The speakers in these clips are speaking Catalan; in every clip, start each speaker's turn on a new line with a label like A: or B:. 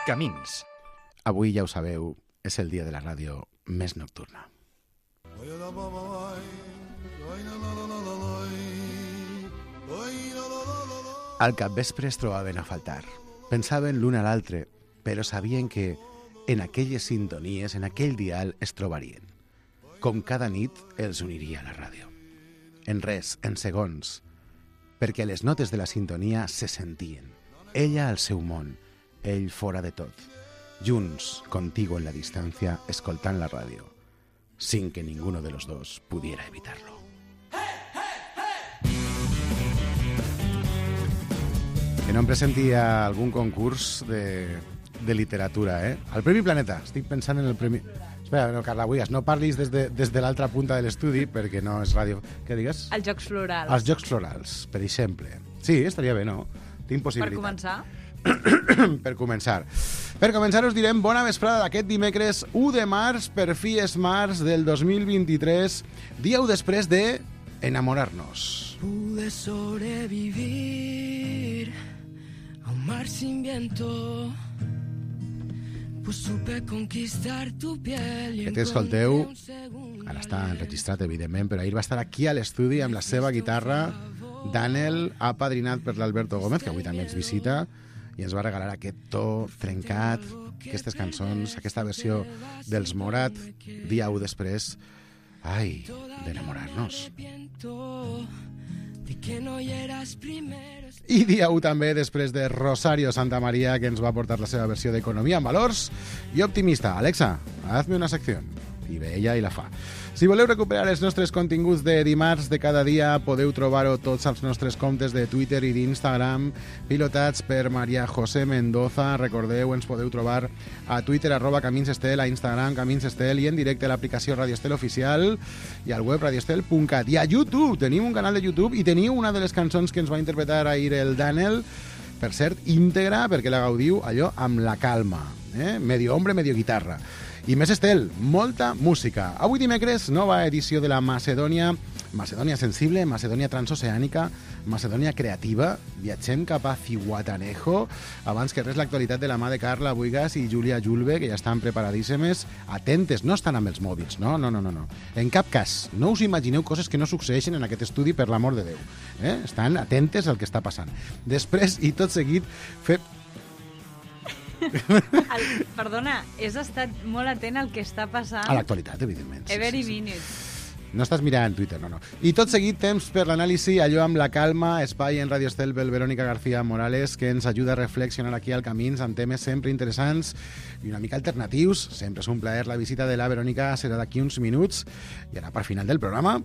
A: Camins.
B: Avui, ja ho sabeu, és el dia de la ràdio més nocturna. Al capvespre es trobaven a faltar. Pensaven l'un a l'altre, però sabien que en aquelles sintonies, en aquell dial, es trobarien. Com cada nit els uniria a la ràdio. En res, en segons, perquè les notes de la sintonia se sentien. Ella al seu món, ell fora de tot. Junts, contigo en la distància, escoltant la ràdio, sin que ninguno de los dos pudiera evitarlo. Que no em presenti a algun concurs de literatura, eh? El Premi Planeta. Estic pensant en el Premi... Espera, no, Carla Buigas, no parlis des de l'altra punta de l'estudi, perquè no és ràdio... Què digues?
C: Els Jocs Florals.
B: Els Jocs Florals, per exemple. Sí, estaria bé, no? Tinc possibilitat.
C: Per començar?
B: Per començar us direm bona vesprada d'aquest dimecres 1 de març, per fi és març del 2023, dia 1 després de enamorar-nos.
D: Pude sobrevivir a un mar sin viento, pues supe conquistar tu piel.
B: Aquest que escolteu ara està enregistrat, evidentment, però ahir va estar aquí a l'estudi amb la seva guitarra. Daniel, apadrinat per l'Alberto Gómez, que avui també ens visita, i ens va regalar aquest to trencat, aquestes cançons, aquesta versió dels Morat, dia 1 després, ai, d'enamorar-nos. I dia 1 també després de Rosario Santamaría, que ens va portar la seva versió d'Economia en valors i optimista. Alexa, hazme una secció. I ve ella i la fa. Si voleu recuperar els nostres continguts de dimarts de cada dia, podeu trobar-ho tots als nostres comptes de Twitter i d'Instagram, pilotats per Maria José Mendoza. Recordeu, ens podeu trobar a Twitter, @CaminsEstel, a Instagram, CaminsEstel, i en directe a l'aplicació Radio Estel Oficial i al web radioestel.cat. I a YouTube, tenim un canal de YouTube i teniu una de les cançons que ens va interpretar ahir el Daniel, per cert, íntegra, perquè la gaudiu allò amb la calma, medio hombre, medio guitarra. I més estel, molta música. Avui dimecres, nova edició de la Macedònia sensible, Macedònia transoceànica, Macedònia creativa. Viatgem cap a Zihuatanejo. Abans que res, l'actualitat de la mà de Carla Buigas i Júlia Julve, que ja estan preparadíssimes. Atentes, no estan amb els mòbils, no. En cap cas, no us imagineu coses que no succeeixen en aquest estudi, per l'amor de Déu. Estan atentes al que està passant. Després, i tot seguit,
C: Perdona, has estat molt atent al que està passant.
B: A l'actualitat, evidentment.
C: Every minute.
B: No estàs mirant Twitter, no. I tot seguit, temps per l'anàlisi, allò amb la calma, espai en Radio Estel pel Verónica García Morales, que ens ajuda a reflexionar aquí al Camins amb temes sempre interessants i una mica alternatius. Sempre és un plaer. La visita de la Verónica serà d'aquí uns minuts. I ara, per final del programa...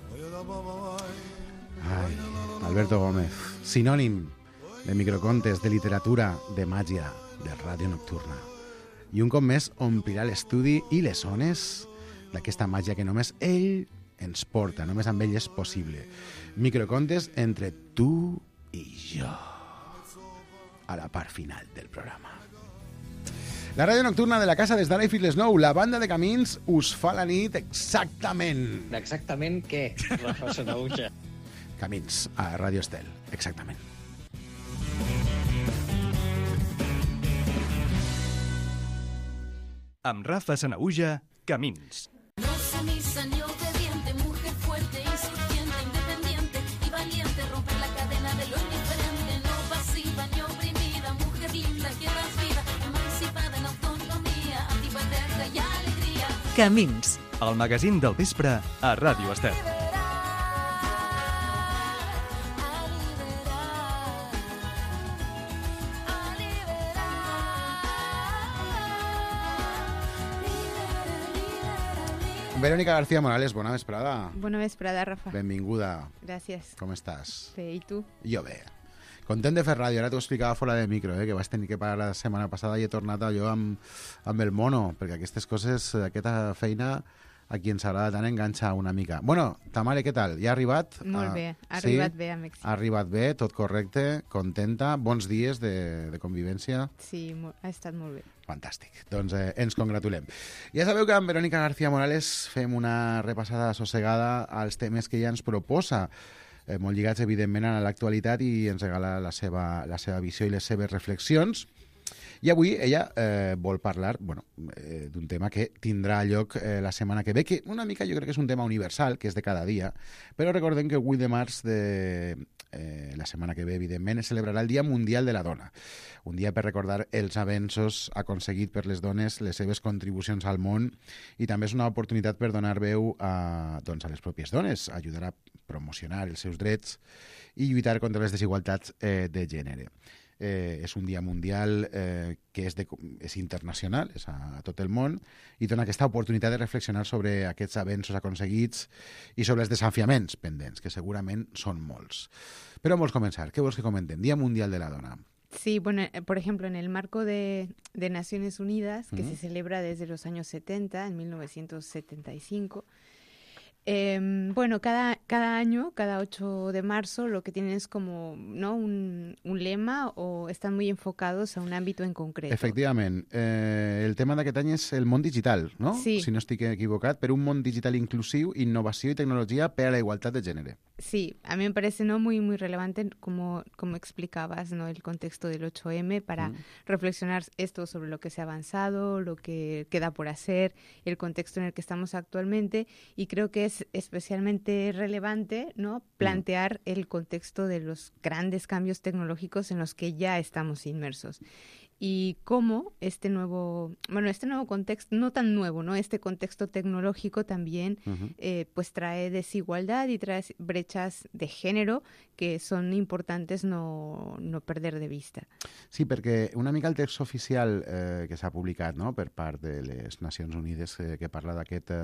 B: Ai, Alberto Gómez, sinònim de microcontes, de literatura, de màgia, de ràdio nocturna. I un cop més omplirà l'estudi i les zones d'aquesta màgia que només ell ens porta, només amb ell és possible. Microcontes entre tu i jo. A la part final del programa. La ràdio nocturna de la casa des d'ara i fins les 9. La banda de Camins us fa la nit exactament.
E: Exactament què, Rafa Sanauja?
B: Camins, a Ràdio Estel, exactament.
A: Amb Rafa Sanauja, Camins.
F: No sumisa ni obediente, mujer fuerte, insurgente, independiente y valiente, romper la cadena de lo indiferente, no pasiva ni oprimida, mujer linda que das vida, emancipada en autonomía, antipatriarca y alegría.
A: Camins, el magazín del vespre a Ràdio Estel.
B: Verónica García Morales, bona vesprada.
G: Bona vesprada, Rafa.
B: Benvinguda.
G: Gràcies.
B: Com estàs?
G: Bé, i tu?
B: Jo bé. Content de fer ràdio. Ara t'ho explicava fora de micro, que vas tenir que parar la setmana passada i he tornat allò amb el mono, perquè aquestes coses, aquesta feina, a qui ens agrada tant enganxa una mica. Bueno, ta mare, què tal? Ja ha arribat?
G: Molt bé, ha arribat bé a Mèxic.
B: Ha arribat bé, tot correcte, contenta, bons dies de convivència.
G: Sí, ha estat molt bé.
B: Fantàstic. Doncs ens congratulem. Ja sabeu que amb Verónica García Morales fem una repassada assossegada als temes que ella ens proposa, molt lligats, evidentment, a l'actualitat, i ens regala la seva visió i les seves reflexions. I avui ella vol parlar d'un tema que tindrà lloc la setmana que ve, que una mica jo crec que és un tema universal, que és de cada dia, però recordem que el 8 de març de la setmana que ve, evidentment, es celebrarà el Dia Mundial de la Dona. Un dia per recordar els avenços aconseguits per les dones, les seves contribucions al món, i també és una oportunitat per donar veu a les pròpies dones, ajudar a promocionar els seus drets i lluitar contra les desigualtats de gènere. És un dia mundial que és internacional, és a tot el món, i dona aquesta oportunitat de reflexionar sobre aquests avenços aconseguits i sobre els desafiaments pendents, que segurament són molts. Però vols començar? Què vols que comentem? Dia Mundial de la Dona.
G: Sí, bueno, por ejemplo, en el marco de Naciones Unidas, que se celebra desde los años 70, en 1975, bueno, cada año, cada 8 de marzo, lo que tienen es como, ¿no?, un lema, o están muy enfocados a un ámbito en concreto.
B: Efectivament. El tema d'aquest any és el món digital, no?
G: Sí.
B: Si no estic equivocat, per un món digital inclusiu, innovació i tecnologia per a la igualtat de gènere.
G: Sí, a mí me parece, ¿no?, muy, muy relevante, como explicabas, ¿no?, el contexto del 8M para reflexionar esto sobre lo que se ha avanzado, lo que queda por hacer, el contexto en el que estamos actualmente, y creo que es especialmente relevante, ¿no?, plantear el contexto de los grandes cambios tecnológicos en los que ya estamos inmersos. Y cómo este nuevo contexto, no tan nuevo, ¿no?, este contexto tecnológico también pues trae desigualdad y trae brechas de género que són importantes no perder de vista.
B: Sí, perquè una mica el text oficial que s'ha publicat, no?, per part de les Nacions Unides que parla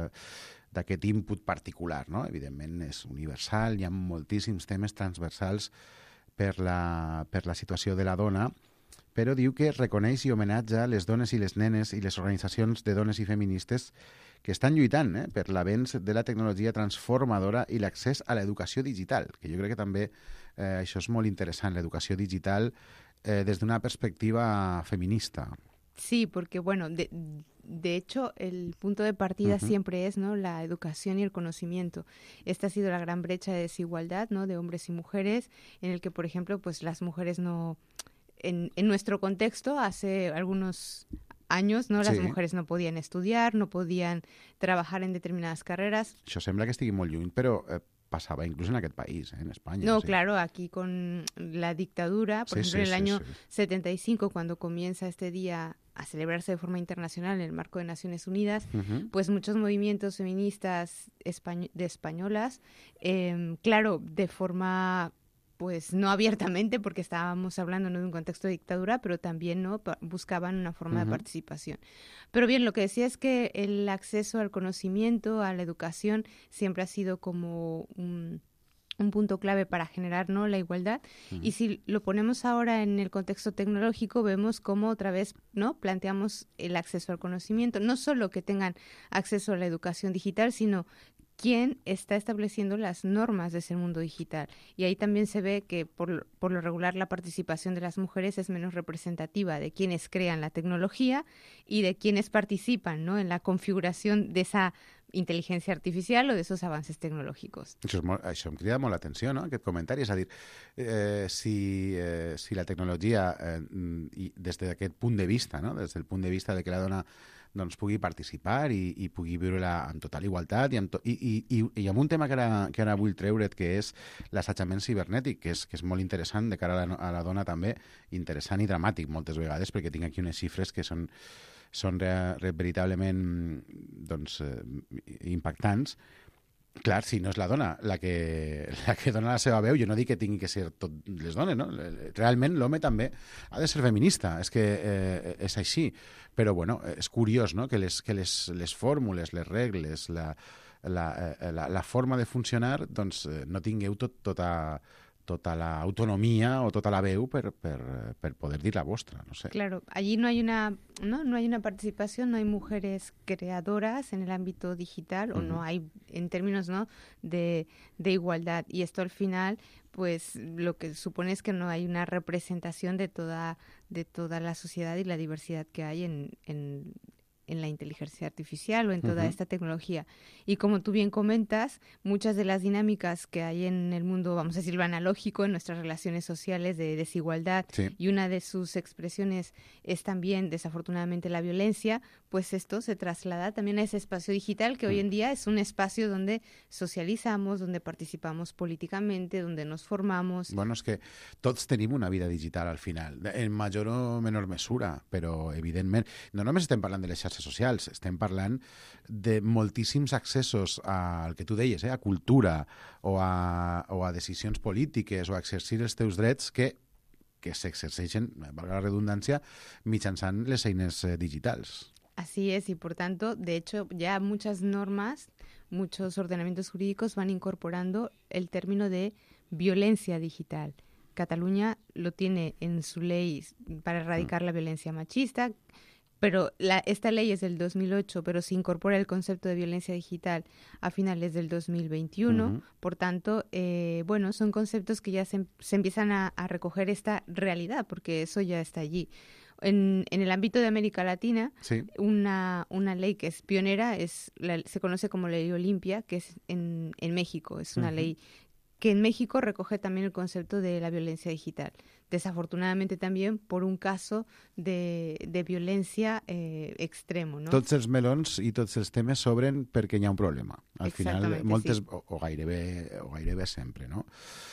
B: d'aquest input particular, no? Evidentment és universal, hi ha moltíssims temes transversals per la situació de la dona, però diu que reconeix i homenatja les dones i les nenes i les organitzacions de dones i feministes que estan lluitant per l'avenç de la tecnologia transformadora i l'accés a l'educació digital, que jo crec que també això és molt interessant, l'educació digital des d'una perspectiva feminista.
G: Sí, porque bueno, de hecho el punto de partida siempre es, ¿no?, la educación y el conocimiento. Esta ha sido la gran brecha de desigualdad, ¿no?, de hombres y mujeres, en el que, por ejemplo, pues las mujeres no... En nuestro contexto, hace algunos años, ¿no?, las mujeres no podían estudiar, no podían trabajar en determinadas carreras.
B: Això sembla que estigui molt lluny, però pasaba incluso en aquel país, en España.
G: No,
B: sí.
G: Claro, aquí con la dictadura, por ejemplo, en el año 75, cuando comienza este día a celebrarse de forma internacional en el marco de Naciones Unidas, pues muchos movimientos feministas españolas, claro, de forma... pues no abiertamente, porque estábamos hablando, ¿no?, de un contexto de dictadura, pero también, ¿no?, buscaban una forma de participación. Pero bien, lo que decía es que el acceso al conocimiento, a la educación, siempre ha sido como un punto clave para generar, ¿no?, la igualdad. Y si lo ponemos ahora en el contexto tecnológico, vemos cómo otra vez, ¿no?, planteamos el acceso al conocimiento, no solo que tengan acceso a la educación digital, sino quién está estableciendo las normas de ese mundo digital. Y ahí también se ve que por lo regular la participación de las mujeres es menos representativa de quienes crean la tecnología y de quienes participan, ¿no?, en la configuración de esa intel·ligència artificial o d'esos avances tecnològics.
B: Això em crida molt l'atenció, no?, aquest comentari. És a dir, si la tecnologia, des d'aquest punt de vista, no?, des del punt de vista de que la dona doncs, pugui participar i pugui viure-la en total igualtat i amb un tema que ara vull treure't, que és l'assetjament cibernètic, que és molt interessant de cara a la dona també, interessant i dramàtic moltes vegades, perquè tinc aquí unes xifres que són veritablement doncs, impactants. Clar, si no és la dona la que dona la seva veu, jo no dic que tingui que ser tot les dones, no? Realment l'home també ha de ser feminista, és que és així. Però, bueno, és curiós, no?, que les fórmules, les regles, la forma de funcionar, doncs no tingueu tota l'autonomia o tota la veu per poder dir la vostra, no sé.
G: Claro, allí no hay una participación, no hay mujeres creadoras en el ámbito digital, o no hay en términos, ¿no?, de igualdad. Y esto al final, pues lo que supone es que no hay una representación de toda la sociedad y la diversidad que hay en la inteligencia artificial o en toda esta tecnología. Y como tú bien comentas, muchas de las dinámicas que hay en el mundo, vamos a decir lo analógico, en nuestras relaciones sociales de desigualdad, y una de sus expresiones es también, desafortunadamente, la violencia, pues esto se traslada también a ese espacio digital que hoy en día es un espacio donde socializamos, donde participamos políticamente, donde nos formamos.
B: Bueno, és que tots tenim una vida digital al final, en major o menor mesura, però evidentment no només estem parlant de les xarxes socials, estem parlant de moltíssims accessos al que tu deies, a cultura o a decisions polítiques o a exercir els teus drets que s'exerceixen, valga la redundància, mitjançant les eines digitals.
G: Así es, y por tanto, de hecho, ya muchas normas, muchos ordenamientos jurídicos van incorporando el término de violencia digital. Cataluña lo tiene en su ley para erradicar la violencia machista, pero esta ley es del 2008, pero se incorpora el concepto de violencia digital a finales del 2021. Por tanto, bueno, son conceptos que ya se empiezan a recoger esta realidad, porque eso ya está allí. En el ámbito de América Latina, una ley que es pionera se conoce como Ley Olimpia, que es en México. Es una ley que en México recoge también el concepto de la violencia digital. Desafortunadamente también por un caso de violencia extremo, ¿no?
B: Tots els melons i tots els temes s'obren perquè hi ha un problema. Al final, moltes, o gairebé sempre, no?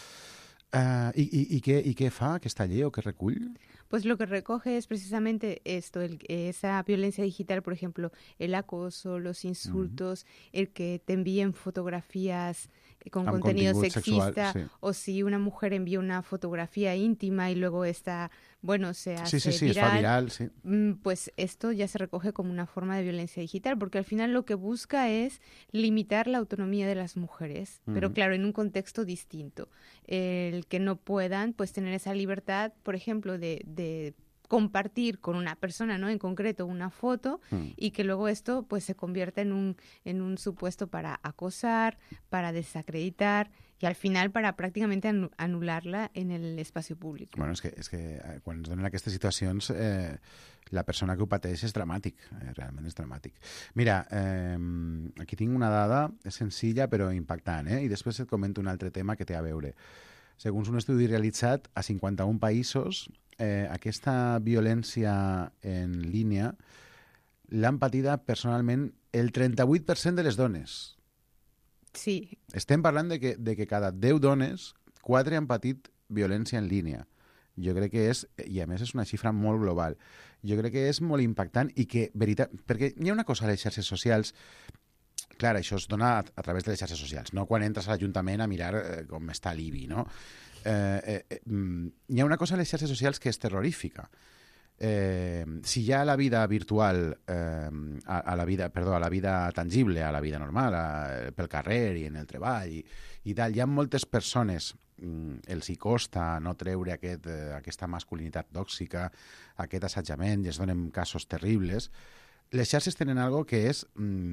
B: ¿Y qué fa aquesta llei o què recull?
G: Pues lo que recoge es precisamente esto, esa violencia digital, por ejemplo, el acoso, los insultos, el que te envíen fotografías con contenido sexista, o si una mujer envía una fotografía íntima y luego esta, bueno, se hace viral, pues esto ya se recoge como una forma de violencia digital, porque al final lo que busca es limitar la autonomía de las mujeres, pero claro, en un contexto distinto. El que no puedan pues tener esa libertad, por ejemplo, de compartir con una persona, ¿no? En concreto una foto, y que luego esto pues se convierta en un supuesto para acosar, para desacreditar y al final para prácticamente anularla en el espacio público.
B: Bueno, és que quan es donen aquestes situacions la persona que ho pateix és dramàtic, realment és dramàtic. Mira, aquí tinc una dada senzilla però impactant, i després et comento un altre tema que té a veure. Segons un estudi realitzat a 51 països, aquesta violència en línia l'han patida personalment el 38% de les dones.
G: Sí.
B: Estem parlant de que cada 10 dones, 4 han patit violència en línia. Jo crec que és, i a més és una xifra molt global, jo crec que és molt impactant i que, veritat, perquè hi ha una cosa a les xarxes socials. Clar, això es dona a través de les xarxes socials, no quan entres a l'Ajuntament a mirar com està l'IBI, no? Hi ha una cosa a les xarxes socials que és terrorífica. Si hi ha la vida virtual, a la vida tangible, a la vida normal, pel carrer i en el treball i tal, hi ha moltes persones, els hi costa no treure aquesta masculinitat tòxica, aquest assetjament, i es donen casos terribles. Les xarxes tenen algo que és...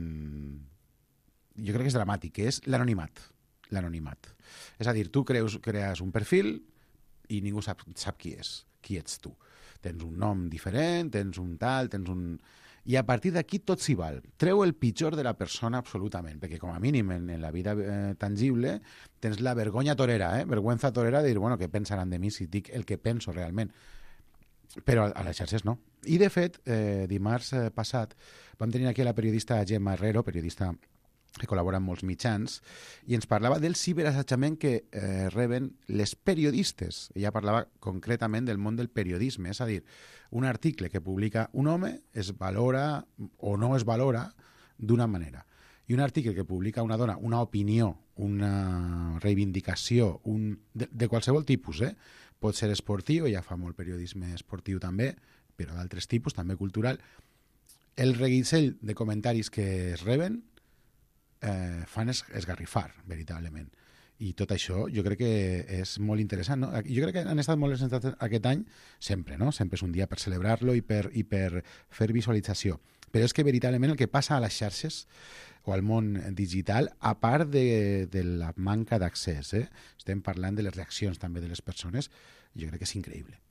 B: jo crec que és dramàtic, que és l'anonimat. És a dir, tu crees un perfil i ningú sap qui ets tu. Tens un nom diferent, tens un tal, I a partir d'aquí tot s'hi val. Treu el pitjor de la persona absolutament, perquè com a mínim en la vida tangible tens la vergonya torera, vergüenza torera de dir, bueno, què pensaran de mi si dic el que penso realment. Però a les xarxes no. I de fet, dimarts passat vam tenir aquí la periodista Gemma Herrero, periodista que col·labora en molts mitjans, i ens parlava del ciberassetjament que reben les periodistes. Ella parlava concretament del món del periodisme, és a dir, un article que publica un home es valora o no es valora d'una manera. I un article que publica una dona, una opinió, una reivindicació, de qualsevol tipus, pot ser esportiu, ella fa molt periodisme esportiu també, però d'altres tipus, també cultural. El reguitzell de comentaris que es reben fan esgarrifar, veritablement. I tot això jo crec que és molt interessant, no? Jo crec que han estat molt encertats aquest any, sempre, no? Sempre és un dia per celebrar-lo i per fer visualització. Però és que veritablement el que passa a les xarxes o al món digital, a part de la manca d'accés, estem parlant de les reaccions també de les persones, jo crec que és increïble.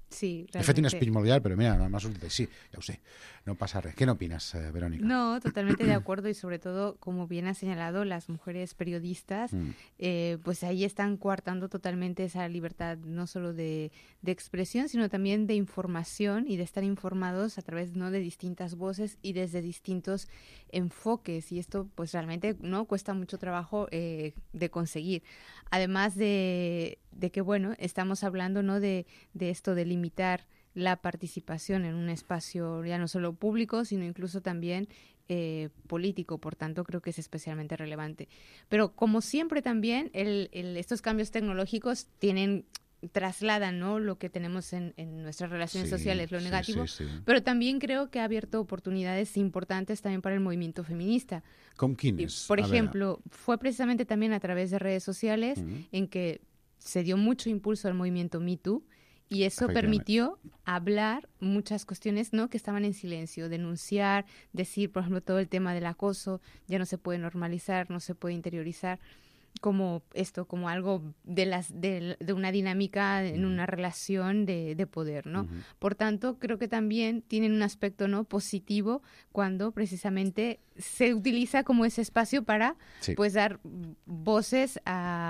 G: Sí,
B: he fet un speech molt llarg, però mira, m'ha sortit així, ja ho sé, no pasa res. ¿Qué no opinas, Verónica?
G: No, totalmente de acuerdo y sobre todo, como bien ha señalado, las mujeres periodistas, pues ahí están coartando totalmente esa libertad, no solo de expresión, sino también de información y de estar informados a través, ¿no?, de distintas voces y desde distintos enfoques, y esto pues realmente no cuesta mucho trabajo de conseguir. Además de que, bueno, estamos hablando, ¿no?, de esto de limitar la participación en un espacio ya no solo público, sino incluso también político. Por tanto, creo que es especialmente relevante. Pero como siempre también, estos cambios tecnológicos trasladan, ¿no?, lo que tenemos en nuestras relaciones sociales, lo negativo, pero también creo que ha abierto oportunidades importantes también para el movimiento feminista.
B: ¿Con quiénes?
G: Por ejemplo, fue precisamente también a través de redes sociales en que se dio mucho impulso al movimiento Me Too, y eso permitió hablar muchas cuestiones, ¿no?, que estaban en silencio, denunciar, decir, por ejemplo, todo el tema del acoso, ya no se puede normalizar, no se puede interiorizar como esto, como algo de una dinámica en una relación de poder, ¿no? Por tanto, creo que también tienen un aspecto, ¿no?, positivo cuando precisamente se utiliza como ese espacio para pues dar voces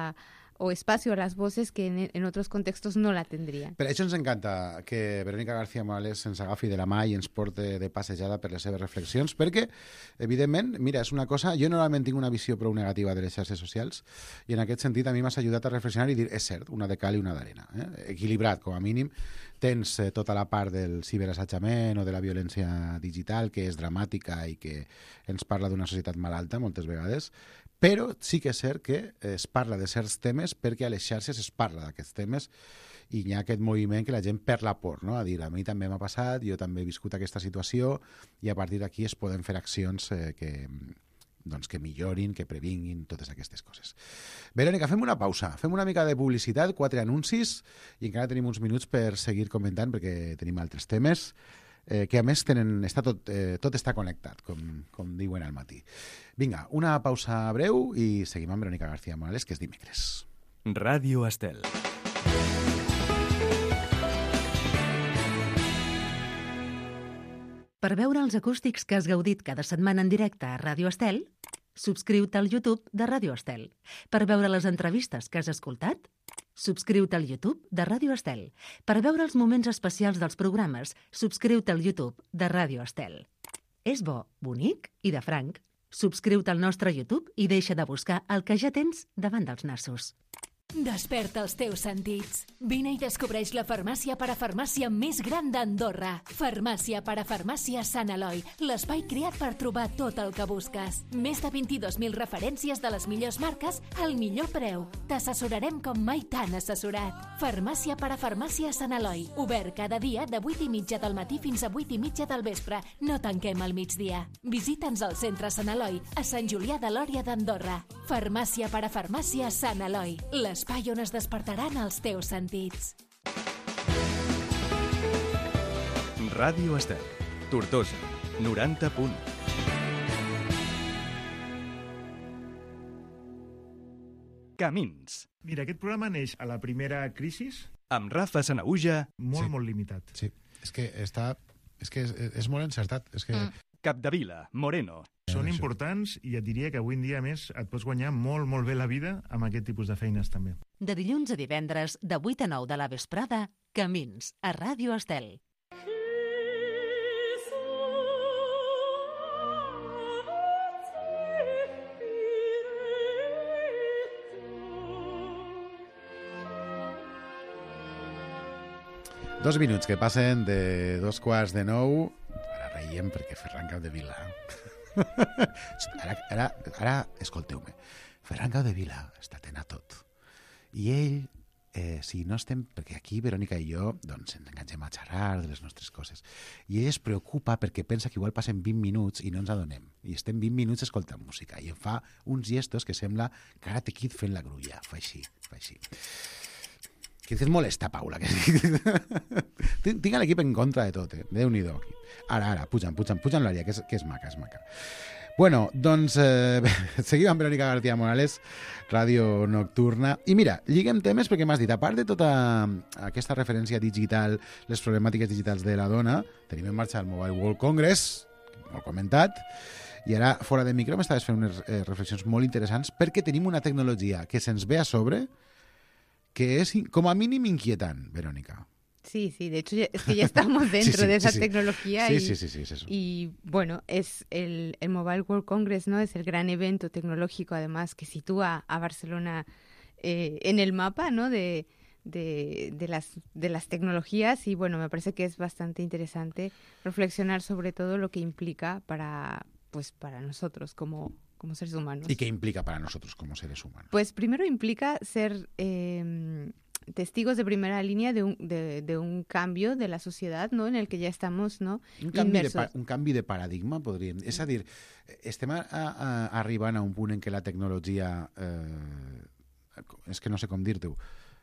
G: o espacio a las voces que en otros contextos no la tendrien.
B: Per això ens encanta que Verónica García Morales ens agafi de la mà i ens porte de passejada per les seves reflexions, perquè, evidentment, mira, és una cosa... Jo normalment tinc una visió prou negativa de les xarxes socials i en aquest sentit a mi m'has ajudat a reflexionar i dir, és cert, una de cal i una d'arena. Equilibrat, com a mínim. Tens tota la part del ciberassetjament o de la violència digital, que és dramàtica i que ens parla d'una societat malalta moltes vegades, però sí que és cert que es parla de certs temes perquè a les xarxes es parla d'aquests temes i hi ha aquest moviment que la gent perd la por, no?, a dir, a mi també m'ha passat, jo també he viscut aquesta situació, i a partir d'aquí es poden fer accions que millorin, que previnguin totes aquestes coses. Verónica, fem una pausa, fem una mica de publicitat, 4 anuncis, i encara tenim uns minuts per seguir comentant perquè tenim altres temes que a més tot està connectat, com diuen al matí. Vinga, una pausa breu i seguim amb Verónica García Morales, que és dimecres.
A: Ràdio Estel.
H: Per veure els acústics que has gaudit cada setmana en directe a Ràdio Estel, subscriu-te al YouTube de Ràdio Estel. Per veure les entrevistes que has escoltat, subscriu-te al YouTube de Ràdio Estel. Per veure els moments especials dels programes, subscriu-te al YouTube de Ràdio Estel. És bo, bonic i de franc. Subscriu-te al nostre YouTube i deixa de buscar el que ja tens davant dels nassos.
I: Desperta els teus sentits. Vine i descobreix la farmàcia parafarmàcia més gran d'Andorra. Farmàcia parafarmàcia Sant Eloi, l'espai creat per trobar tot el que busques. Més de 22.000 referències de les millors marques al millor preu. T'assessorarem com mai t'han assessorat. Farmàcia parafarmàcia Sant Eloi, obert cada dia de 8:30 del matí fins a 8:30 del vespre. No tanquem al migdia. Visita'ns al centre Sant Eloi, a Sant Julià de Lòria d'Andorra. Farmàcia parafarmàcia Sant Eloi, l'espai on es despertaran els teus sentits.
A: Ràdio Estel, Tortosa, 90 punt. Camins.
J: Mira, aquest programa neix a la primera crisi.
A: Amb Rafa Sanahuja.
J: Molt limitat.
B: Sí, és que és molt encertat. És que...
A: Capdevila, Moreno.
J: Són importants i et diria que avui en dia, més, et pots guanyar molt bé la vida amb aquest tipus de feines, també.
H: De dilluns a divendres, de 8 a 9 de la vesprada, Camins, a Ràdio Estel.
B: Dos minuts que passen de 8:45. Ara reiem perquè Ferran Capdevila... Ara escolteu-me. Ferran Capdevila està atent a tot. I ell, si no estem... Perquè aquí, Verónica i jo, doncs ens enganxem a xerrar de les nostres coses. I ell es preocupa perquè pensa que igual passen 20 minuts i no ens adonem. I estem 20 minuts escoltant música. I em fa uns gestos que sembla Karate Kid fent la grulla. Fa així. Que et molesta, Paula. Tinc l'equip en contra de tot, Déu-n'hi-do. Ara, puja'm l'àrea, que és maca. Bueno, doncs seguim amb Verònica García Morales, Ràdio Nocturna. I mira, lliguem temes perquè m'has dit, a part de tota aquesta referència digital, les problemàtiques digitals de la dona, tenim en marxa el Mobile World Congress, molt comentat, i ara, fora de micro, m'estaves fent unes reflexions molt interessants perquè tenim una tecnologia que se'ns ve a sobre que és, com a mínim, inquietant, Verònica.
G: Sí, de hecho es que ya estamos dentro de esa tecnología
B: sí, es eso.
G: Y bueno, es el Mobile World Congress, ¿no? Es el gran evento tecnológico, además, que sitúa a Barcelona en el mapa, ¿no? de las tecnologías, y bueno, me parece que es bastante interesante reflexionar sobre todo lo que implica para nosotros como seres humanos.
B: ¿Y qué implica para nosotros como seres humanos?
G: Pues primero implica ser testigos de primera línea de un cambio de la sociedad, no?, en el que ja estamos, no?, immersos.
B: Un canvi de paradigma, podríem dir. És a dir, estem arribant a un punt en què la tecnologia, és que no sé com dir-t'ho,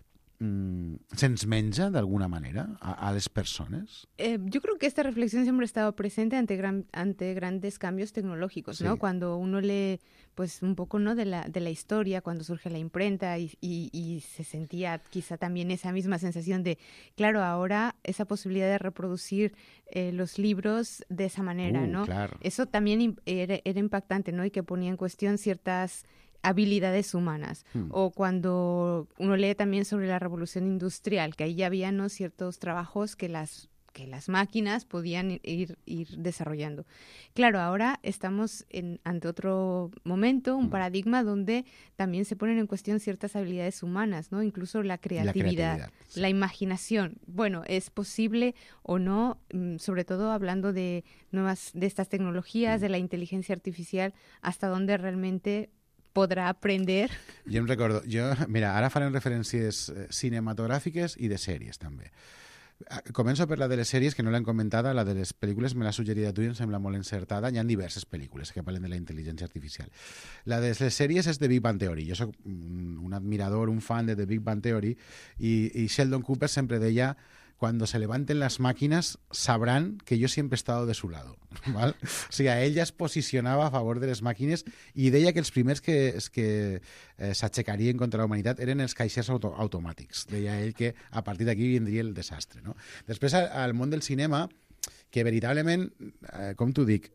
B: ¿se'ns menja de alguna manera a las personas?
G: Yo creo que esta reflexión siempre ha estado presente ante grandes cambios tecnológicos, ¿no? Sí. Cuando uno lee, pues, un poco, ¿no?, de la historia, cuando surge la imprenta y se sentía quizá también esa misma sensación de, claro, ahora esa posibilidad de reproducir los libros de esa manera, ¿no?
B: Claro.
G: Eso también era impactante, ¿no? Y que ponía en cuestión ciertas habilidades humanas. O cuando uno lee también sobre la revolución industrial, que ahí ya había, ¿no?, ciertos trabajos que las máquinas podían ir desarrollando. Claro, ahora estamos ante otro momento, un paradigma donde también se ponen en cuestión ciertas habilidades humanas, ¿no? Incluso la creatividad,
B: sí.
G: La imaginación. Bueno, ¿es posible o no? Sobre todo hablando de estas tecnologías, de la inteligencia artificial, hasta dónde realmente podrà aprender.
B: Jo em recordo, mira, ara farem referències cinematogràfiques i de sèries també. Començo per la de les sèries, que no l'hem comentada, la de les pel·lícules me l'ha suggerida tu i em sembla molt encertada. Hi ha diverses pel·lícules que parlen de la intel·ligència artificial. La de les sèries és de Big Bang Theory. Jo soc un admirador, un fan de The Big Bang Theory, i Sheldon Cooper sempre deia: cuando se levanten las máquinas sabrán que yo siempre he estado de su lado. ¿Val? O sigui, ell ja es posicionava a favor de les màquines i deia que els primers que s'aixecarien contra la humanitat eren els caixers automàtics. Deia ell que a partir d'aquí vindria el desastre. No? Després, al món del cinema, que veritablement, com t'ho dic,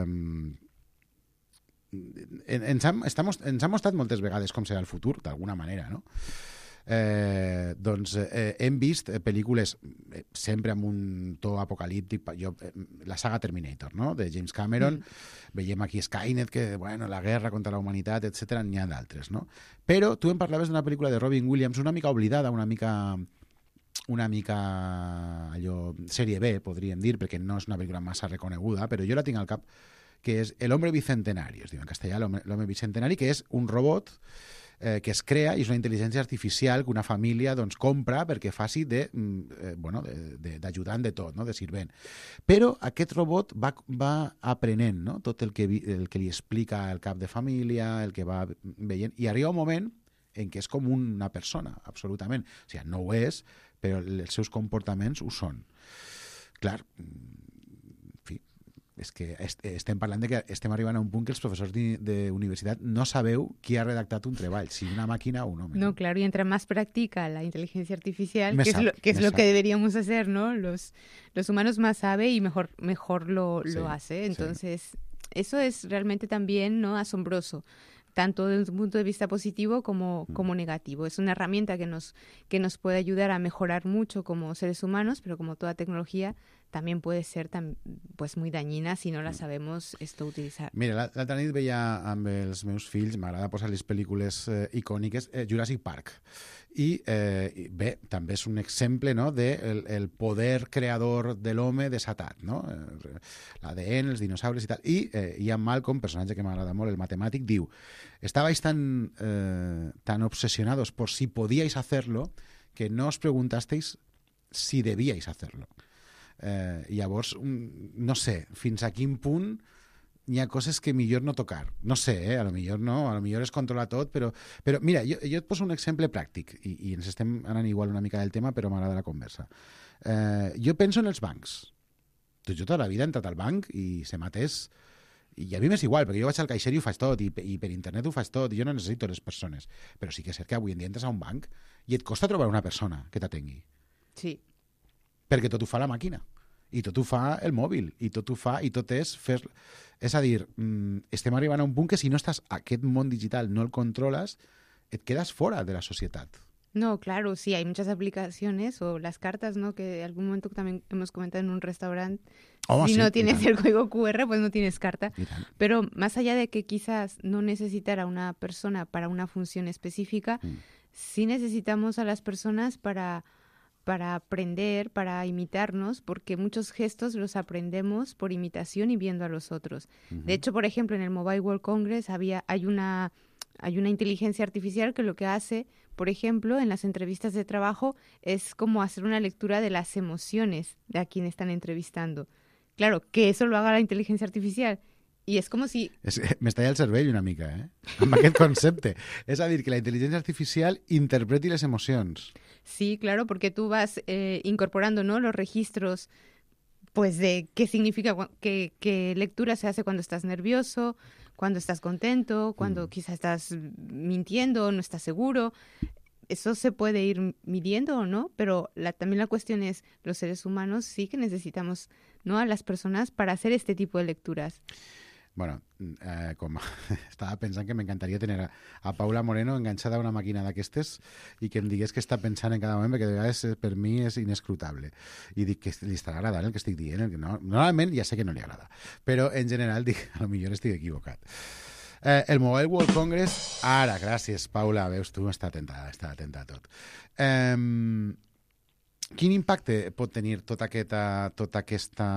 B: ens ha mostrat moltes vegades com serà el futur, d'alguna manera, no? Hem vist pel·lícules sempre amb un to apocalíptic, la saga Terminator, no?, de James Cameron. Veiem aquí Skynet, que, bueno, la guerra contra la humanitat, etc. N'hi ha d'altres, no? Però tu em parlaves d'una pel·lícula de Robin Williams, una mica oblidada, una mica allò, sèrie B, podríem dir, perquè no és una pel·lícula massa reconeguda, però jo la tinc al cap, que és El hombre bicentenario, es diu en castellà, l'home bicentenari, que és un robot que es crea i és una intel·ligència artificial que una família compra perquè faci d'ajudant de tot, no?, de servent. Però aquest robot va aprenent, no?, tot el que li explica el cap de família, el que va veient, i arriba un moment en què és com una persona, absolutament. O sigui, no ho és, però els seus comportaments ho són. Clar, és que estem parlant de que estem arribant a un punt que els professors d'universitat no sabeu qui ha redactat un treball, si una màquina o un home.
G: No, claro, y entre más practica la inteligencia artificial, que es lo que deberíamos hacer, ¿no? Los humanos más sabe y mejor lo hace. Entonces, eso es realmente también, ¿no?, asombroso, tanto desde un punto de vista positivo como negativo. Es una herramienta que nos puede ayudar a mejorar mucho como seres humanos, pero como toda tecnología también puede ser pues muy dañina si no la sabemos utilizar.
B: Mira, l'altra nit veia amb els meus fills, m'agrada posar les pel·lícules icòniques, Jurassic Park. I bé, també és un exemple, no?, del poder creador de l'home desatat, no? L'ADN, els dinosaures i tal. I Ian Malcolm, personatge que m'agrada molt, el matemàtic, diu: estabais tan obsesionados por si podíais hacerlo que no os preguntasteis si debíais hacerlo. Llavors, no sé, fins a quin punt hi ha coses que millor no tocar. No sé, a lo millor no, a lo millor es controla tot, però mira, jo et poso un exemple pràctic, i ens estem anant igual una mica del tema, però m'agrada la conversa. Jo penso en els bancs. Jo tota la vida he entrat al banc i se matés I a mi m'és igual, perquè jo vaig al caixer i ho faig tot, i per internet ho faig tot, i jo no necessito les persones. Però sí que és cert que avui en dia entres a un banc i et costa trobar una persona que t'atengui.
G: Sí.
B: Perquè tot ho fa la màquina. I tot ho fa el mòbil. I tot ho fa, i tot és fer... És a dir, estem arribant a un punt que si no estàs aquest món digital, no el controles, et quedas fora de la societat.
G: No, claro, sí, hay muchas aplicaciones o las cartas, ¿no? Que en algún momento también hemos comentado en un restaurante. Si no tienes el código QR, pues no tienes carta. Pero más allá de que quizás no necesitar a una persona para una función específica, sí necesitamos a las personas para aprender, para imitarnos, porque muchos gestos los aprendemos por imitación y viendo a los otros. De hecho, por ejemplo, en el Mobile World Congress hay una inteligencia artificial que lo que hace, por ejemplo, en las entrevistas de trabajo, es como hacer una lectura de las emociones de a quien están entrevistando. Claro, que eso lo haga la inteligencia artificial. I és com si...
B: M'estalla el cervell una mica, amb aquest concepte. És a dir, que la intel·ligència artificial interpreti les emocions.
G: Sí, claro, porque tú vas incorporando, ¿no?, los registros pues de qué significa, qué lectura se hace cuando estás nervioso, cuando estás contento, cuando quizás estás mintiendo, no estás seguro. Eso se puede ir midiendo o no, pero también la cuestión es, los seres humanos sí que necesitamos, ¿no?, a las personas para hacer este tipo de lecturas.
B: Bueno, com estava pensant que m'encantaria tenir a Paula Moreno enganxada a una màquina d'aquestes i que em digués què està pensant en cada moment, perquè de vegades per mi és inescrutable. I dic que li estarà agradant el que estic dient. Normalment ja sé que no li agrada, però en general dic, a lo millor estic equivocat. El Mobile World Congress, ara, gràcies, Paula, veus tu, està atenta a tot. Quin impacte pot tenir tota aquesta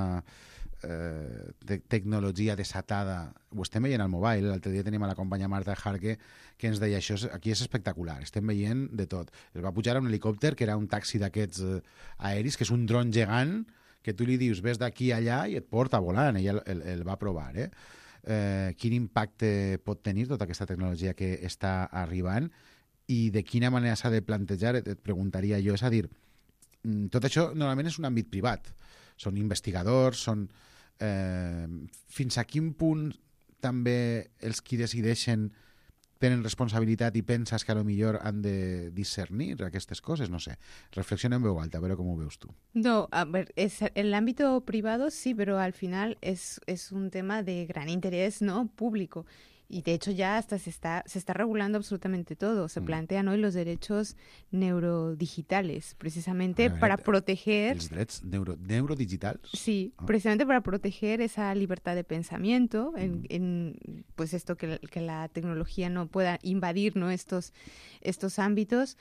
B: tecnologia desatada? Ho estem veient al mobile. L'altre dia tenim a la companya Marta Jarque que ens deia això aquí és espectacular, estem veient de tot. Es va pujar a un helicòpter que era un taxi d'aquests aeris, que és un dron gegant que tu li dius ves d'aquí allà i et porta volant. Ella el va provar. Quin impacte pot tenir tota aquesta tecnologia que està arribant i de quina manera s'ha de plantejar, et preguntaria jo. És a dir, tot això normalment és un àmbit privat. Són investigadors, fins a quin punt també els qui decideixen tenen responsabilitat i penses que a lo millor han de discernir aquestes coses? No sé, reflexiona en veu alta, a veure com ho veus tu.
G: No, a ver, en el ámbito privado sí, pero al final es un tema de gran interés, ¿no?, público. Y de hecho ya hasta se está regulando absolutamente todo. Se plantean hoy los derechos neurodigitales, precisamente para proteger...
B: ¿Los derechos neurodigitales?
G: Sí, precisamente para proteger esa libertad de pensamiento, en pues esto que la tecnología no pueda invadir, ¿no?, estos ámbitos.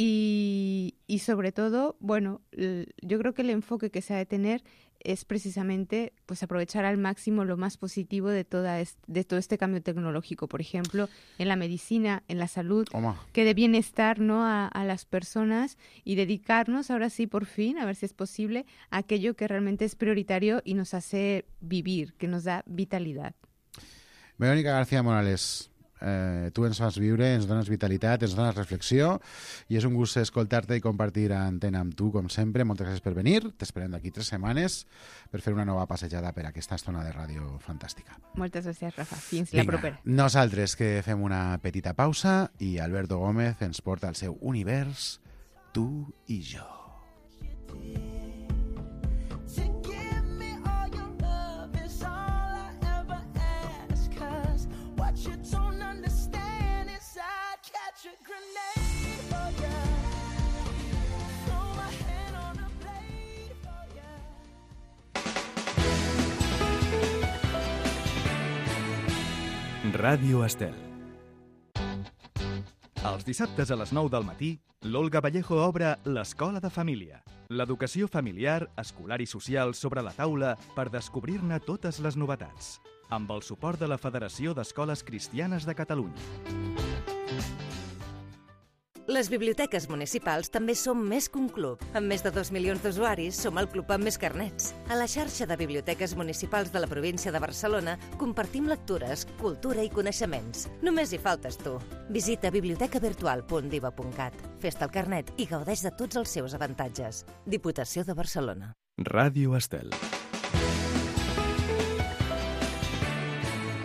G: Y sobre todo, bueno, yo creo que el enfoque que se ha de tener es precisamente pues aprovechar al máximo lo más positivo de todo este cambio tecnológico, por ejemplo, en la medicina, en la salud, que de bienestar, ¿no?, a las personas, y dedicarnos ahora sí por fin, a ver si es posible, a aquello que realmente es prioritario y nos hace vivir, que nos da vitalidad.
B: Verónica García Morales, tu ens fas viure, ens dones vitalitat, ens dones reflexió, i és un gust escoltar-te i compartir antena amb tu, com sempre. Moltes gràcies per venir. T'esperem d'aquí 3 setmanes per fer una nova passejada per aquesta estona de ràdio fantàstica.
G: Moltes gràcies, Rafa. Fins la propera.
B: Nosaltres que fem una petita pausa i Alberto Gómez ens porta al seu univers, tu i jo.
A: Ràdio Estel. Els dissabtes a les 9 del matí, l'Olga Vallejo obre l'Escola de Família. L'educació familiar, escolar i social sobre la taula per descobrir-ne totes les novetats. Amb el suport de la Federació d'Escoles Cristianes de Catalunya.
K: Les biblioteques municipals també som més que un club. Amb més de 2 milions d'usuaris, som el club amb més carnets. A la xarxa de biblioteques municipals de la província de Barcelona compartim lectures, cultura i coneixements. Només hi faltes tu. Visita bibliotecavirtual.diva.cat. Fes-te el carnet i gaudeix de tots els seus avantatges. Diputació de Barcelona.
A: Ràdio Estel.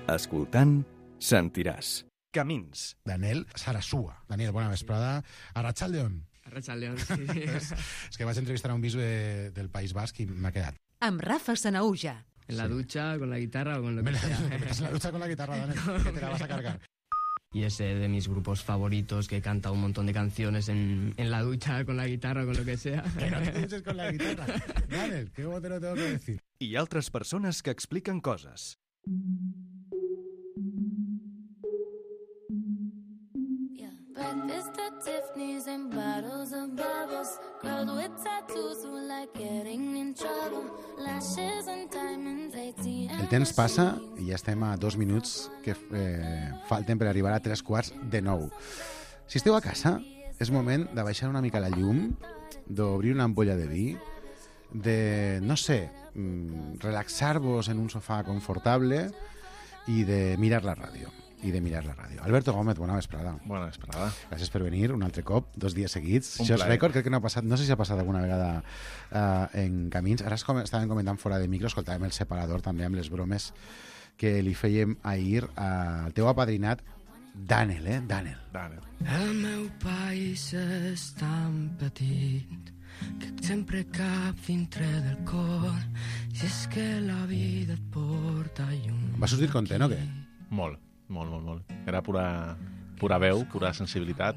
A: Escoltant, sentiràs. Camins.
B: Daniel Sarasúa. Daniel, bona vesprada. Arratsaldeon.
L: Arratsaldeon, sí.
B: És que vaig entrevistar a un bisbe del País Basc i m'ha quedat.
H: Amb Rafa Sanauja.
L: En la ducha, con la guitarra o con lo que sea.
B: En la ducha con la guitarra, Daniel, que te la vas a cargar.
L: Y es de mis grupos favoritos, que canta un montón de canciones en la ducha, con la guitarra, con lo que sea.
B: Que no te duches con la guitarra. Daniel, ¿qué te lo tengo que decir?
A: I altres persones que expliquen coses.
F: Breakfast at Tiffany's and bottles of bubbles. Girls with tattoos who like getting in trouble. Lashes and diamonds, ATM.
B: El temps passa i ja estem a 2 minuts que falten per arribar a 8:45. Si esteu a casa, és moment de baixar una mica la llum, d'obrir una ampolla de vi, de, no sé, relaxar-vos en un sofà confortable i de mirar la ràdio. Alberto Gómez, bona vesprada.
M: Bona vesprada.
B: Gràcies per venir un altre cop, 2 dies seguits.
M: Un
B: Això és
M: plaer.
B: rècord, crec que no ha passat, no sé si ha passat alguna vegada en Camins. Ara estàvem comentant fora de micro, escoltàvem el separador també amb les bromes que li fèiem ahir al teu apadrinat Daniel, Daniel.
D: El meu país és tan petit que sempre cap dintre del cor, si és que la vida et porta lluny.
B: Va sortir content o què?
M: Molt. Era pura veu, pura sensibilitat.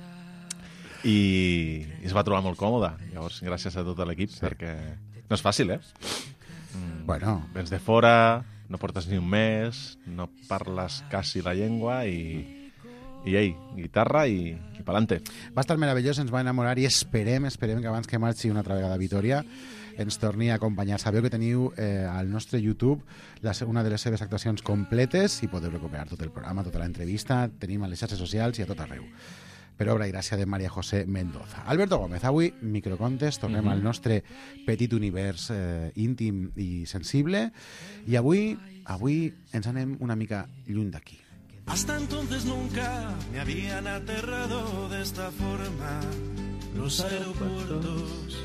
M: I es va trobar molt còmode. Llavors, gràcies a tot l'equip, perquè no és fàcil, eh?
B: Bueno.
M: Vens de fora, no portes ni un mes, no parles quasi la llengua i guitarra i pa'lante.
B: Va estar meravellós, ens va enamorar i esperem que abans que marxi una altra vegada a Vitoria ens torni a acompanyar. Sabeu que teniu al nostre YouTube una de les seves actuacions completes i podeu recuperar tot el programa, tota l'entrevista, tenim a les xarxes socials i a tot arreu. Per obra i gràcia de María José Mendoza. Alberto Gómez, avui microcontes, tornem al nostre petit univers íntim i sensible i avui ens anem una mica lluny d'aquí.
N: Hasta entonces nunca me habían aterrado de esta forma los aeropuertos.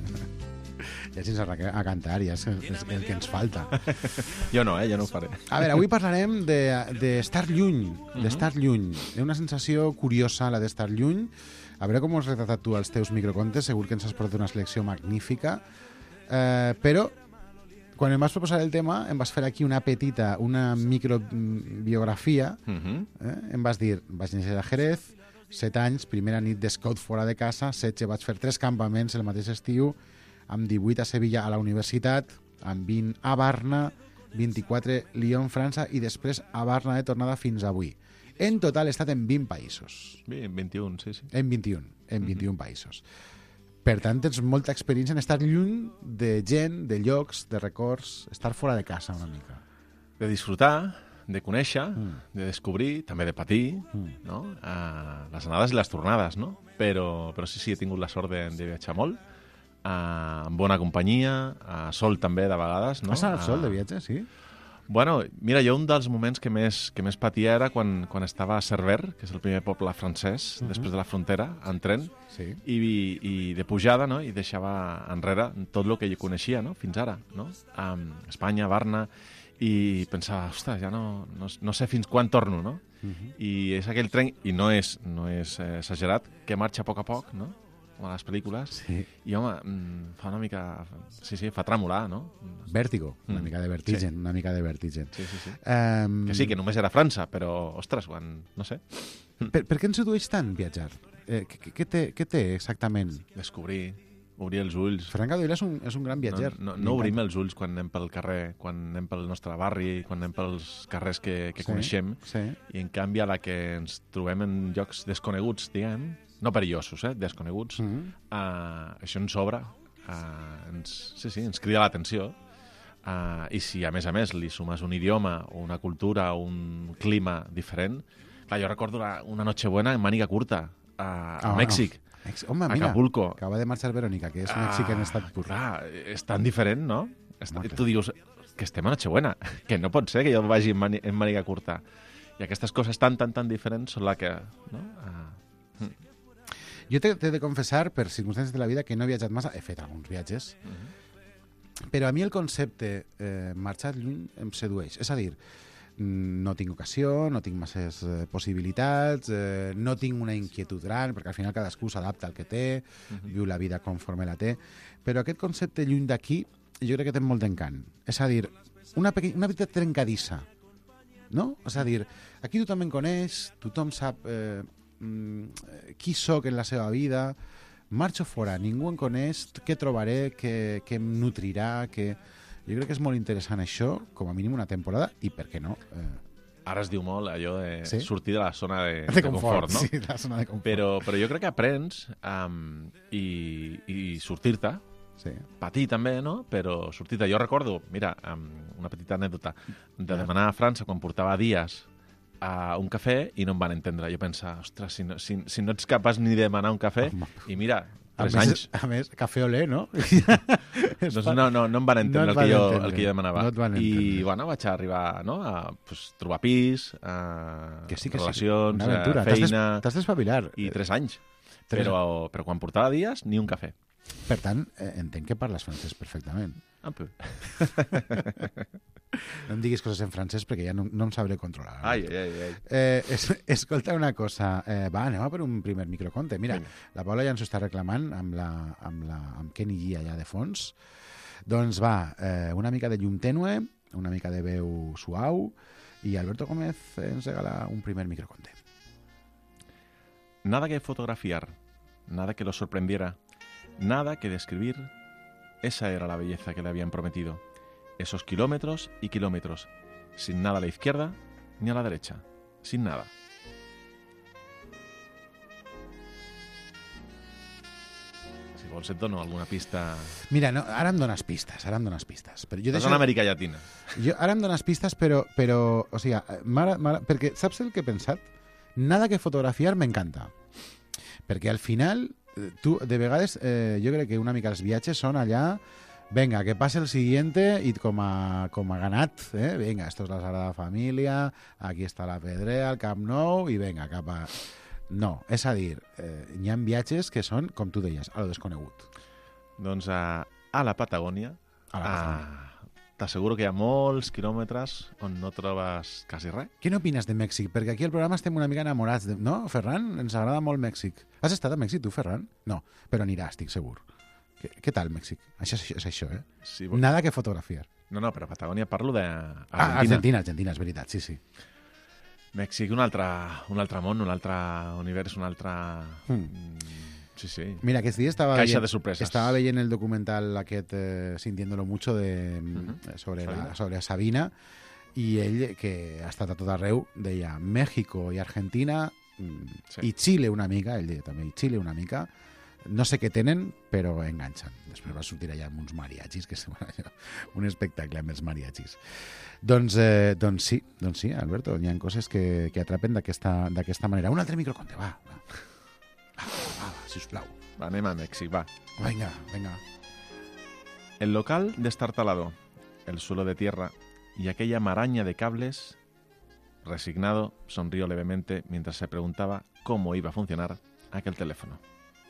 B: Ja sense a cantar, ja és el que ens falta.
M: Jo no ho faré.
B: A veure, avui parlarem d'estar lluny, d'estar lluny. És una sensació curiosa, la d'estar lluny. A veure com ho has retratat tu als teus microcontes, segur que ens has portat una selecció magnífica. Però quan em vas proposar el tema, em vas fer aquí una microbiografia. Em vas dir, vaig néixer a Jerez, 7 anys, primera nit d'escout fora de casa, 16 vaig fer 3 campaments el mateix estiu, amb 18 a Sevilla a la universitat, amb 20 a Varna, 24 Lyon, França, i després a Varna de tornada fins avui. En total he estat en 20 països.
M: 21, sí.
B: En 21 països. Per tant, tens molta experiència en estar lluny de gent, de llocs, de records, estar fora de casa una mica.
M: De disfrutar, de conèixer, de descobrir, també de patir, no? Les anades i les tornades, no? Però sí, he tingut la sort de viatjar molt, amb bona companyia, sol també de vegades, no?
B: Has anat sol de viatge, sí?
M: Bueno, mira, jo un dels moments que més patia era quan estava a Cerver, que és el primer poble francès, després de la frontera, en tren, i de pujada, no? I deixava enrere tot el que jo coneixia, no? Fins ara, no? Espanya, Varna, i pensava, ostres, ja no sé fins quan torno, no? I és aquell tren, i no és exagerat, que marxa a poc, no? Com a les pel·lícules, i home, fa una mica... Sí, fa tremolar, no?
B: Vèrtigo, una mica de vertigen, una mica de vertigen.
M: Sí. Que sí, que només era França, però, ostres, quan... no sé.
B: Per què ens sedueix tant viatjar? Què té exactament?
M: Descobrir, obrir els ulls.
B: Ferran Cadoila és un gran viatger.
M: No obrim els ulls quan anem pel carrer, quan anem pel nostre barri, quan anem pels carrers que coneixem, i en canvi a la que ens trobem en llocs desconeguts, diguem, no perillosos, desconeguts, això ens obre, ens crida l'atenció, i si a més li sumes un idioma, una cultura, un clima diferent... Clar, jo recordo una Nochebuena en màniga curta, a Mèxic,
B: a
M: Acapulco.
B: Acaba de marxar Verònica, que és Mèxic en estat pur.
M: Clar, és tan diferent, no? Tu dius que estem a Nochebuena, que no pot ser que jo vagi en màniga curta. I aquestes coses tan diferents són la que... No?
B: Jo t'he de confessar, per circumstàncies de la vida, que no he viatjat massa. He fet alguns viatges, però a mi el concepte marxar lluny em sedueix. És a dir, no tinc ocasió, no tinc masses possibilitats, no tinc una inquietud gran, perquè al final cadascú s'adapta al que té, viu la vida conforme la té, però aquest concepte lluny d'aquí jo crec que té molt d'encant. És a dir, una veritat trencadissa, no? És a dir, aquí tothom em coneix, tothom sap qui sóc en la seva vida, marxo fora, ningú em coneix, què trobaré, què em nutrirà, Jo crec que és molt interessant això, com a mínim una temporada, i per què no?
M: Ara es diu molt allò de sortir de la zona de
B: confort,
M: no?
B: Sí, de la zona de confort.
M: Però jo crec que aprens i sortir-te, patir també, no? Però sortir-te. Jo recordo, mira, una petita anècdota, de demanar a França quan portava dies a un cafè i no em van entendre. Jo pensava, ostres, si no ets capaç ni de demanar un cafè, i mira, 3 anys.
B: A més, cafè olé, no?
M: Doncs no em van entendre el que jo demanava. I bueno, vaig arribar a trobar pis, relacions, feina...
B: T'has d'espavilar.
M: I 3 anys. Però quan portava dies, ni un cafè.
B: Per tant, entenc que parles francès perfectament.
M: Un peu.
B: No em diguis coses en francès perquè ja no em sabré controlar.
M: Ai.
B: Escolta una cosa. Anem a per un primer microconte. Mira, la Paula ja ens ho està reclamant amb Kenny G allà de fons. Doncs una mica de llum tènue, una mica de veu suau, i Alberto Gómez ens regala un primer microconte.
M: Nada que fotografiar, nada que lo sorprendiera, nada que describir. Esa era la belleza que le habían prometido. Esos kilómetros y kilómetros, sin nada a la izquierda ni a la derecha, sin nada. Si vols et dono alguna pista...
B: Mira, no, ara em dones pistes. Però jo
M: és una Amèrica Llatina.
B: Ara em dones pistes, però o sigui, perquè saps el que he pensat? Nada que fotografiar m'encanta. Perquè al final, tu, de vegades, jo crec que una mica els viatges són allà... Venga, que pase el siguiente y com a ganat, venga, esto es la Sagrada Família, aquí està la Pedrea, el Camp Nou, i venga, cap a... No, és a dir, hi ha viatges que són, com tu deies, a lo desconegut.
M: Doncs a la Patagònia, t'asseguro que hi ha molts quilòmetres on no trobes quasi res.
B: Què n'opines de Mèxic? Perquè aquí al programa estem una mica enamorats, no, Ferran? Ens agrada molt Mèxic. Has estat a Mèxic, tu, Ferran? No, però aniràs, estic segur. Què tal, Mèxic? Això és això, eh?
M: Sí,
B: Nada que fotografiar.
M: No, però a Patagònia parlo
B: d'Argentina. Argentina, és veritat, sí.
M: Mèxic, un altre món, un altre univers, un altre... Sí.
B: Mira, aquests dies
M: Caixa de sorpreses.
B: Estava veient el documental aquest Sintiéndolo Mucho sobre Sabina, i ell, que ha estat a tot arreu, deia México i Argentina i Xile una mica, ell deia també, i Xile una mica, no sé què tenen, però enganxen. Després va sortir allà amb uns mariachis, que és un espectacle amb els mariachis. Doncs sí, Alberto, hi ha coses que atrapen d'aquesta manera. Un altre microconte, va, sisplau.
M: Anem a Mèxic, va.
B: Venga.
M: El local destartalado, el suelo de tierra y aquella maraña de cables, resignado, sonrió levemente mientras se preguntaba cómo iba a funcionar aquel teléfono.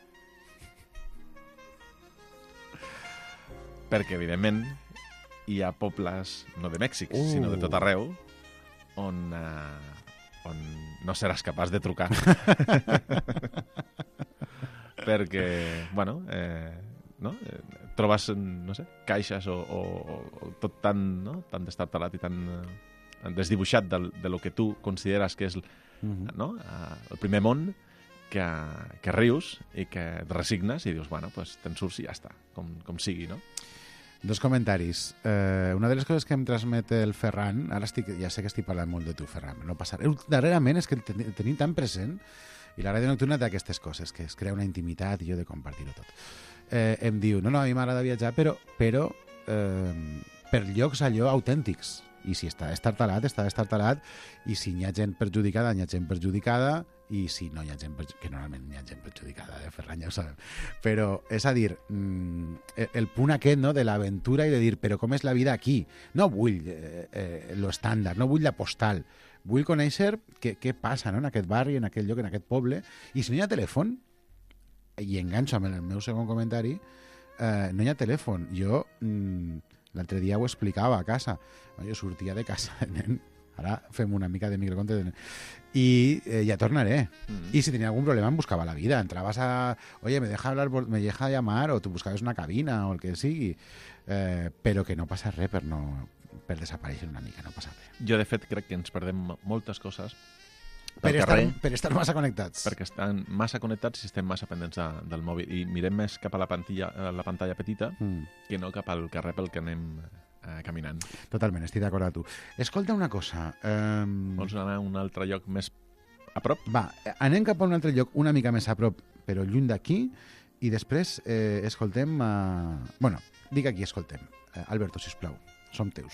M: Perquè, evidentment, hi ha pobles, no de Mèxic, sinó de tot arreu, on no seràs capaç de trucar. Perquè, bueno, trobes, no sé, caixes o tot tan destartalat i tan desdibuixat de lo que tu consideres que és el primer món, que rius i que et resignes i dius, bueno, pues te'n surts i ja està, com sigui, no?
B: 2 comentaris. Una de les coses que em transmet el Ferran, ara ja sé que estic parlant molt de tu, Ferran, no passa res. Darrerament és que el tenim tan present, i la ràdio nocturna té aquestes coses, que es crea una intimitat i jo de compartir-ho tot. Em diu, no, a mi m'agrada viatjar, però per llocs allò autèntics. I si està destartalat, i si hi ha gent perjudicada, i si no hi ha gent perjudicada, que normalment hi ha gent perjudicada, Ferran, ja ho sabem. Però, és a dir, el punt aquest, no?, de l'aventura i de dir, però com és la vida aquí? No vull l'estàndard, no vull la postal, vull conèixer què passa, no?, en aquest barri, en aquest lloc, en aquest poble, i si no hi ha telèfon, i enganxo amb el meu segon comentari, no hi ha telèfon. Jo l'altre dia ho explicava a casa. Jo sortia de casa de nen Ara fem una mica de microconte y ya tornaré. Y si tenía algún problema, buscaba la vida. Entrabas a... Oye, me deja llamar, o tú buscabas una cabina o el que sigui. Però que no passa res per desaparèixer una mica, no passa res.
M: Jo, de fet, crec que ens perdem moltes coses
B: per estar massa connectats.
M: Perquè estan massa connectats i estem massa pendents del mòbil. I mirem més cap a la pantalla petita que no cap al carrer pel que anem caminant.
B: Totalment, estic d'acord amb tu. Escolta una cosa.
M: Vols anar a un altre lloc més a prop?
B: Va, anem cap a un altre lloc una mica més a prop, però lluny d'aquí, i després escoltem... Bueno, dic aquí escoltem. Alberto, sisplau, som teus.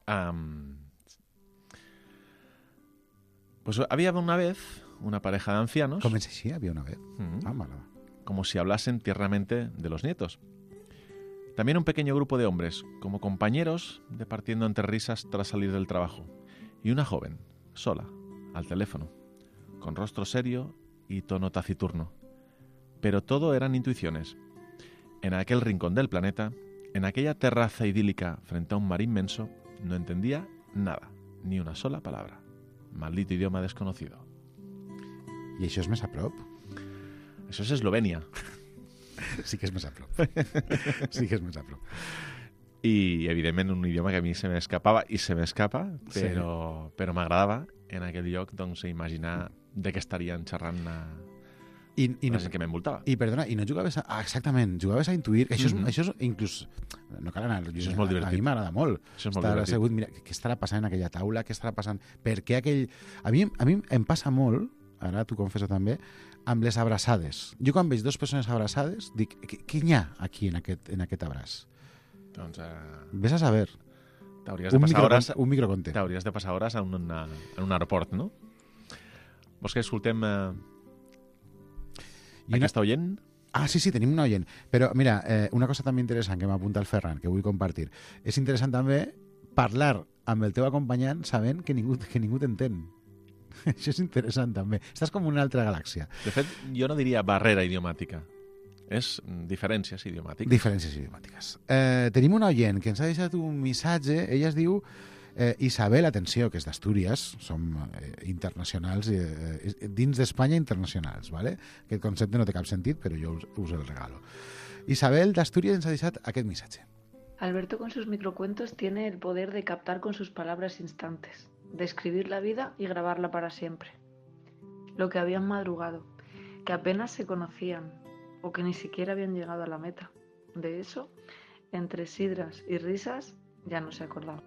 M: Pues había una vez una pareja de ancianos...
B: ¿Cómo es así? Había una vez.
M: Como si hablasen tiernamente de los nietos. También un pequeño grupo de hombres, como compañeros, departiendo entre risas tras salir del trabajo. Y una joven, sola, al teléfono, con rostro serio y tono taciturno. Pero todo eran intuiciones. En aquel rincón del planeta, en aquella terraza idílica frente a un mar inmenso, no entendía nada, ni una sola palabra. Maldito idioma desconocido.
B: I això és més a prop?
M: Això és Eslovènia.
B: Sí que és més a prop. Sí que és més a prop.
M: I, evidentment, un idioma que a mi se m'escapava i se m'escapa, però m'agradava en aquell lloc doncs, imaginar de què estarien xerrant
B: I
M: la gent que m'envoltava.
B: I perdona, i no jugaves a... exactament, jugaves a intuir. Això és inclús... No cal anar...
M: Això és molt divertit.
B: A mi m'agrada molt.
M: Això és molt divertit.
B: Assegut, mira, què estarà passant en aquella taula? Què estarà passant? Per què aquell... A mi em passa molt, ara t'ho confesso també, amb les abraçades. Jo quan veig dues persones abraçades, dic, què hi ha aquí en aquest abraç?
M: Doncs...
B: Ves a saber.
M: T'hauries de passar hores...
B: Un microconte.
M: T'hauries de passar hores en un aeroport, no? Vols que escoltem... Aquesta oient?
B: Ah, sí, tenim una oient. Però, mira, una cosa també interessant que m'apunta el Ferran, que vull compartir. És interessant també parlar amb el teu acompanyant sabent que ningú t'entén. Això és interessant també. Estàs com una altra galàxia.
M: De fet, jo no diria barrera idiomàtica. És diferències idiomàtiques.
B: Diferències idiomàtiques. Tenim una oient que ens ha deixat un missatge. Ella es diu... Isabel, atenció, que és d'Astúries, som internacionals, dins d'Espanya internacionals, ¿vale? Aquest concepte no té cap sentit, però jo us el regalo. Isabel, d'Astúries, ens ha deixat aquest missatge.
O: Alberto con sus microcuentos tiene el poder de captar con sus palabras instantes, de escribir la vida y grabarla para siempre. Lo que habían madrugado, que apenas se conocían o que ni siquiera habían llegado a la meta. De eso, entre sidras y risas, ya no se acordaba.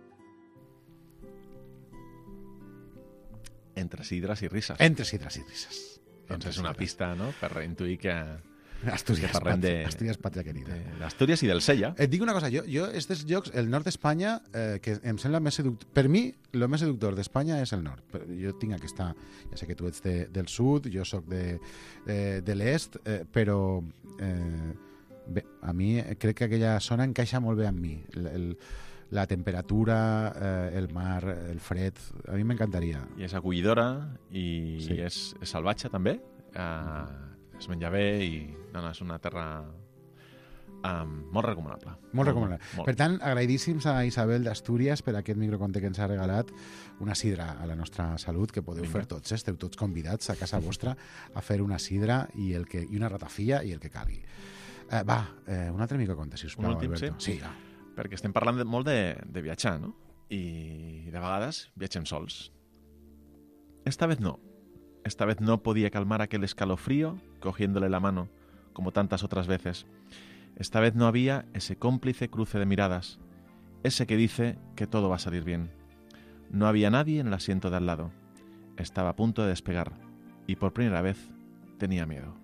M: Entre sidres i risses.
B: Entre sidres i risses.
M: Doncs és una pista, no?, per intuir que...
B: Astúries,
M: que parlem
B: Astúries, pàtria querida.
M: D'Astúries i del Sella.
B: Et dic una cosa, jo aquests llocs, el nord d'Espanya, que em sembla més seductor... Per mi, el més seductor d'Espanya és el nord. Jo tinc aquesta... Ja sé que tu ets del sud, jo sóc de l'est, però... Bé, a mi crec que aquella zona encaixa molt bé amb mi. La temperatura, el mar, el fred, a mi m'encantaria.
M: I és acollidora i és salvatge també, es menja bé i és una terra molt recomanable.
B: Molt recomanable. Molt. Per tant, agraïdíssims a Isabel d'Astúries per aquest microconte que ens ha regalat, una sidra a la nostra salut, que podeu fer tots, esteu tots convidats a casa vostra a fer una sidra i una ratafia i el que calgui. Un altre microconte, si us plau, Alberto.
M: Sí, perquè estem parlant molt de viatjar, ¿no? Y de vegades viatgem sols. Esta vez no. Esta vez no podía calmar aquel escalofrío cogiéndole la mano, como tantas otras veces. Esta vez no había ese cómplice cruce de miradas, ese que dice que todo va a salir bien. No había nadie en el asiento de al lado. Estaba a punto de despegar y por primera vez tenía miedo.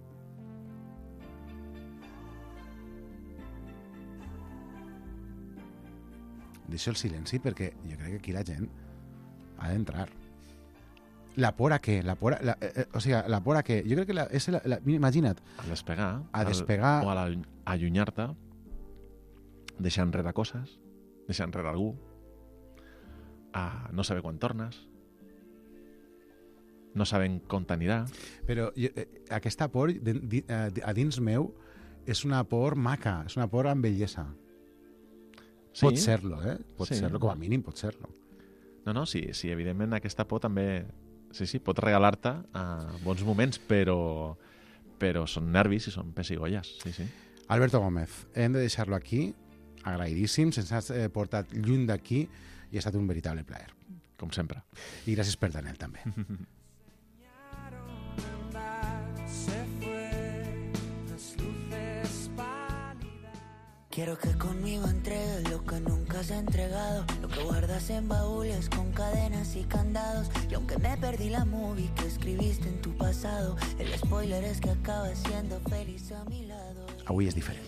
B: Deixo el silenci perquè jo crec que aquí la gent ha d'entrar. La por a què? La por a què? Jo crec que imagina't.
M: A despegar.
B: A despegar.
M: O a allunyar-te, deixar enrere coses, deixar enrere algú, a no saber quan tornes, no sabem com t'anirà.
B: Però aquesta por a dins meu és una por maca, és una por amb bellesa. Sí? Pot ser-lo, Pot ser-lo, com a mínim pot ser-lo.
M: No, sí, evidentment aquesta por també sí, pot regalar-te bons moments, però són nervis i són pessigolles, sí.
B: Alberto Gómez, hem de deixar-lo aquí, agraïdíssim, se'ns has portat lluny d'aquí i ha estat un veritable plaer.
M: Com sempre.
B: I gràcies per tant, també.
P: Quiero que conmigo entregues lo que nunca has entregado, lo que guardas en baúles con cadenas y candados. Y aunque me perdí la movie que escribiste en tu pasado, el spoiler es que acabas siendo feliz a mi lado.
B: Avui és diferent.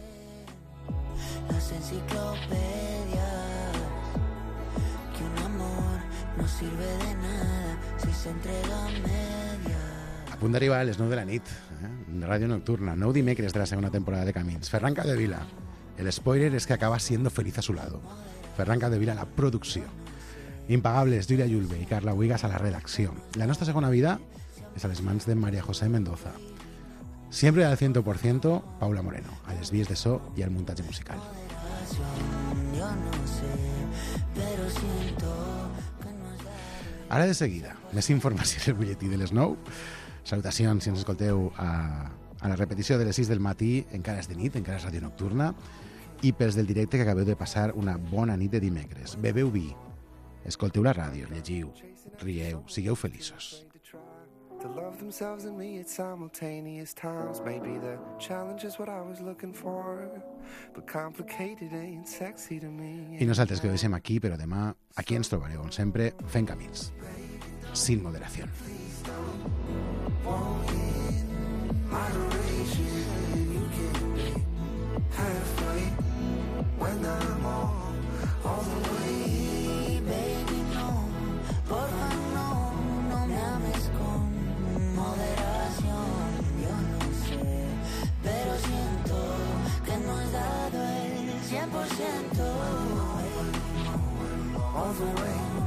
P: Las enciclopedias, que un amor no sirve de nada si se entrega a medias.
B: A punt d'arribar a les 9 de la nit, Ràdio Nocturna, 9 dimecres de la segona temporada de Camins. Ferran Capdevila, el spoiler es que acaba siendo feliz a su lado. Ferran Capdevila, la producció. Impagables, Júlia Julve i Carla Huigas a la redacció. La nostra segona vida és a les mans de María José Mendoza. Siempre al 100%, Paula Moreno, a les vies de so i al muntatge musical. Ara de seguida, més informació del butlletí de les 9. Salutacions si ens escolteu a la repetició de les 6 del matí, encara és de nit, encara és Ràdio Nocturna, i pels del directe que acabeu de passar una bona nit de dimecres. Bebeu vi, escolteu la ràdio, llegiu, rieu, sigueu feliços.
Q: To love themselves and me at simultaneous times. Maybe the challenge is what I was looking for, but complicated ain't sexy to me.
B: I nosaltres que ho deixem aquí, però demà aquí ens trobareu, com sempre, fent camins. Sin moderació.
P: When I'm all the way, baby, no, porfa, no me ames con moderación. Yo no sé, pero siento que no has dado el 100%. All the way.